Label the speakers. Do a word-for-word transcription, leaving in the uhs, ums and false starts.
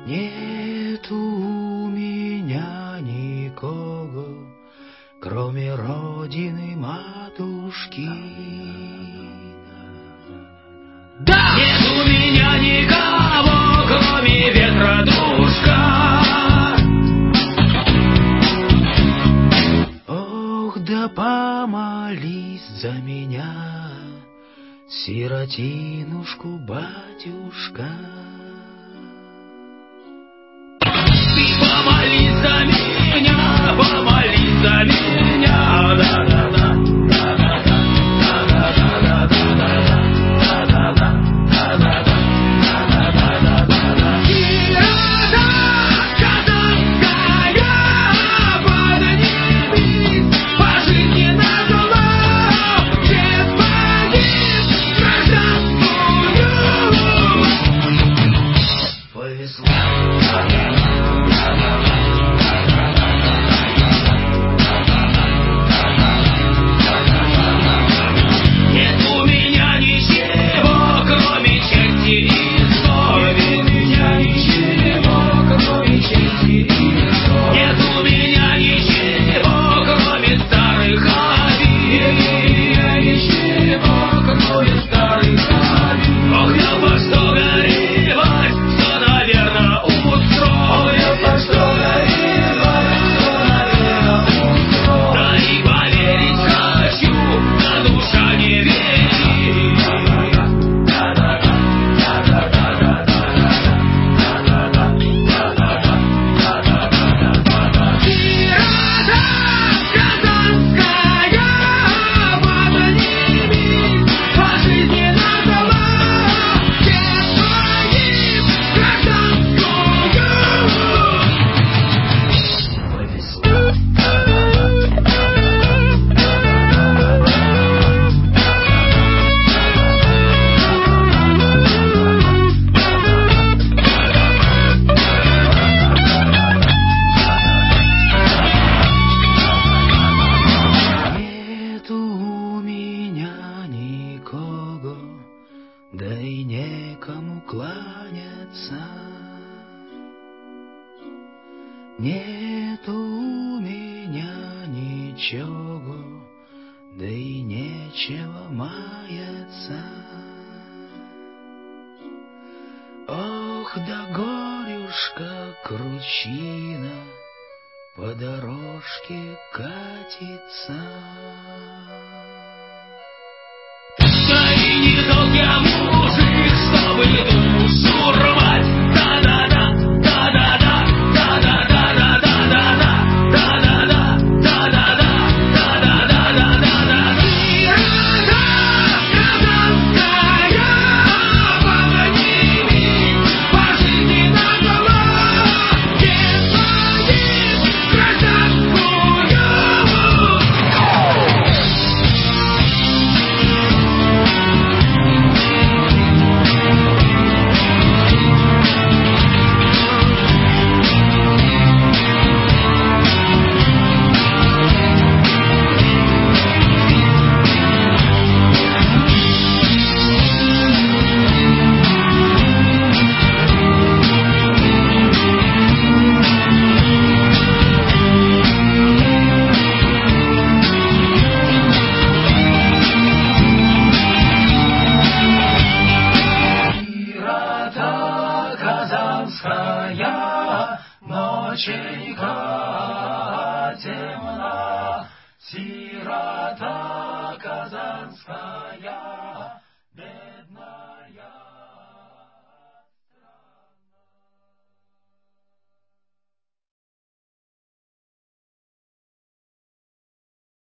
Speaker 1: Нету у меня никого, кроме родины матушки.
Speaker 2: Да!
Speaker 1: Нет у меня никого, кроме ветродушка. Ох, да помолись за меня, сиротинушку, батюшка. Ты помолись за меня, помолись за меня, да-да-да. Да и некому кланяться. Нету у меня ничего, да и нечего маяться. Ох, да горюшка кручина по дорожке катится. Да и не тот я мужик, чтобы душу рвать. Да-да-да, да-да-да, да-да-да, да-да-да, да-да-да, да-да-да, да-да-да, сирота казанская, подними по жизни наголо, не своим гражданскую. Казанская, ноченька темна, сирота.